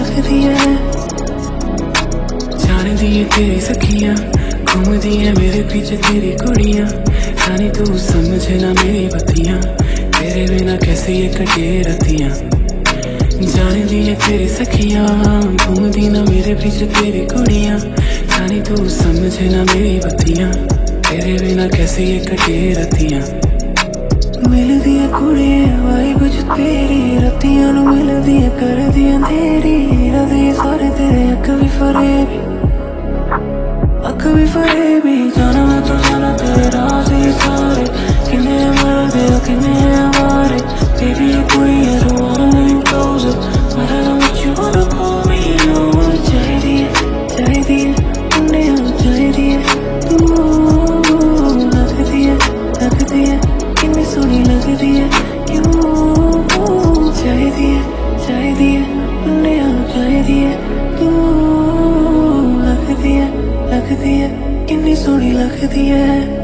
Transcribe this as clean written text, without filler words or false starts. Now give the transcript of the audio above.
लगदी है। जाने दिए तेरी सखियां घूमदी है मेरे पीछे तेरी कुड़ियां, जानी तू समझे ना मेरी बत्तियां, तेरे बिना कैसे ये कटे रतियां। जाने दिए तेरी सखियां घूमदी ना मेरे पीछे तेरी कुड़ियां, जानी तू समझे ना मेरी बत्तियां, तेरे बिना कैसे ये कटे रतियां। मिलदी है कुड़ियां वाइब च तेरी, रतियां नू मिलदी है करदी अंधेरी, रदे सारे तेरे अख भी फरेबी, अख भी फरेबी। जाना मैं तो जाना तेरे राज ही सारे, किन्ने मरदे किन्ने मारे, बेबी कुड़ी है तू wanna be closer, but I don't want you wanna call me on। चाहिदी है मुंडे नू चाहिदी है तू, लगदी है किन्नी सोहनी लगदी है क्यों। चाहिदी है मुंडे नू चाहिदी है तू, लगदी है किन्नी सोहनी लगदी है।